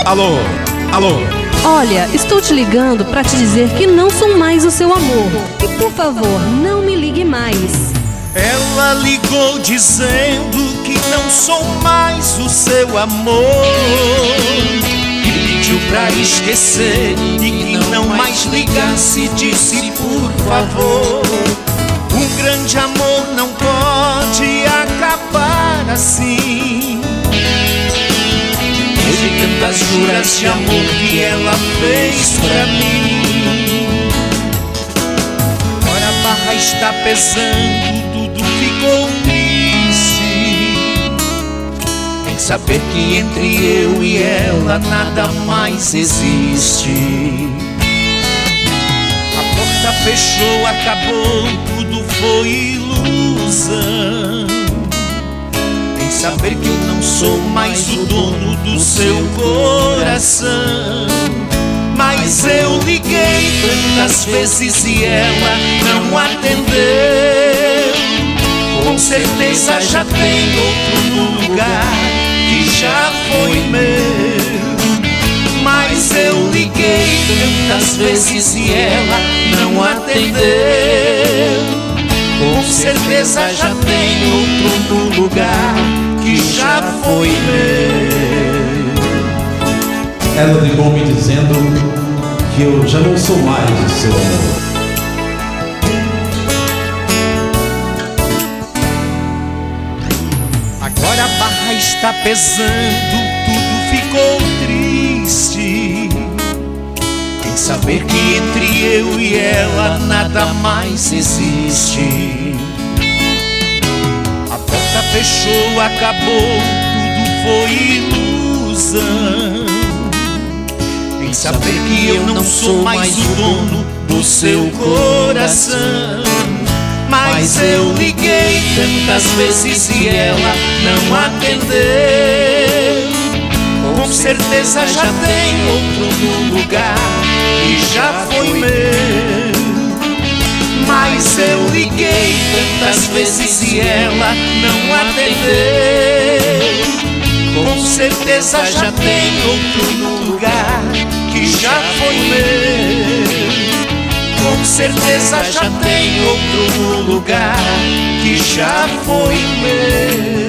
Alô, alô. Olha, estou te ligando para te dizer que não sou mais o seu amor. E por favor, não me ligue mais. Ela ligou dizendo que não sou mais o seu amor e pediu pra esquecer e que não mais ligasse. Disse por favor, um grande amor não pode acabar assim. De tantas juras de amor que ela fez pra mim, agora a barra está pesando, tudo ficou triste em saber que entre eu e ela nada mais existe. A porta fechou, acabou, tudo foi ilusão em saber que eu não sou mais o dono do seu coração. Mas eu liguei tantas vezes e ela não atendeu. Com certeza já tem outro no lugar que já foi meu. Mas eu liguei tantas vezes e ela não atendeu. Com certeza já tem outro no lugar que já foi meu. Ela ligou me dizendo que eu já não sou mais o seu amor. Agora a barra está pesando, tudo ficou triste em saber que entre eu e ela nada mais existe. A porta fechou, acabou, tudo foi ilusão em saber que eu não sou mais o dono do seu coração. Mas eu liguei tantas vezes e ela não atendeu. Com certeza já tem outro no lugar que já foi meu. Mas eu liguei tantas vezes e ela não atendeu. Com certeza já tem outro no lugar que já foi meu. Com certeza já tem outro no lugar que já foi meu.